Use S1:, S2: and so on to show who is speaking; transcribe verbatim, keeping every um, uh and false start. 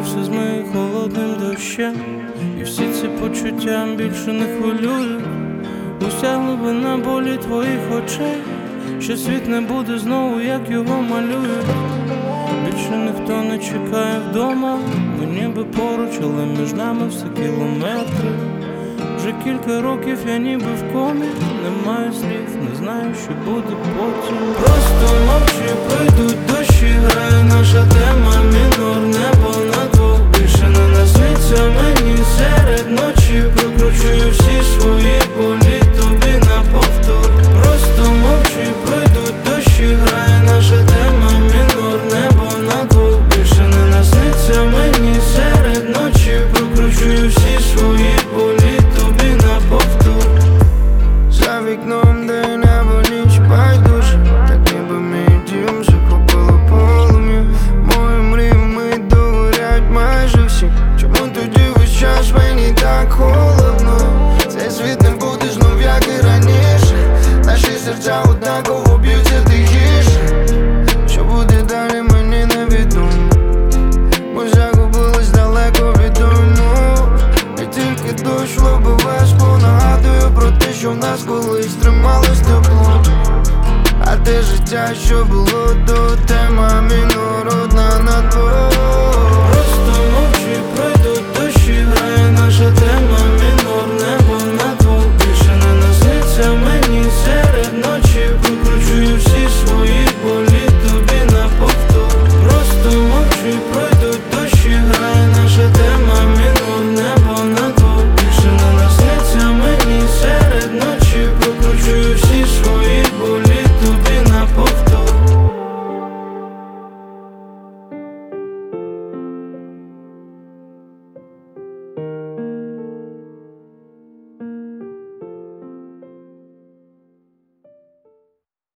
S1: все змиє холодним дощем, і всі ці почуття більше не хвилюють. Уся глибина болі твоїх очей, що світ не буде знову, як його малюють. Більше ніхто не чекає вдома, ми ніби поруч, але між нами все кілометри. Вже кілька років я ніби в комі, не маю слів, не знаю, що буде потім. Просто мовчи, пройдуть дощі, грає наша тема мінор, небо на двох більше не насниться мені серед ночі. Прокручую всі свої болі тобі на повтор. Просто мовчи, пройдуть дощі, грає наша тема мінор, небо на двох більше не насниться мені серед ночі. Прокручую всі свої болі тобі на повтор.
S2: За вікном, де небо ніч байдуже, так ніби мій дім захопило полум'я. Мої мрії мить догорять майже всі. Чому тоді весь час мені так холодно? Цей світ не буде знов, як і раніше. Наші серця однаково б'ються тихіше. Що буде далі, мені невідомо. Ми загубились далеко від дому. Не тільки дощ лобове скло нагадує про те, що в нас колись трималось тепло. А те життя, що було до, тема мінор, одна на двох.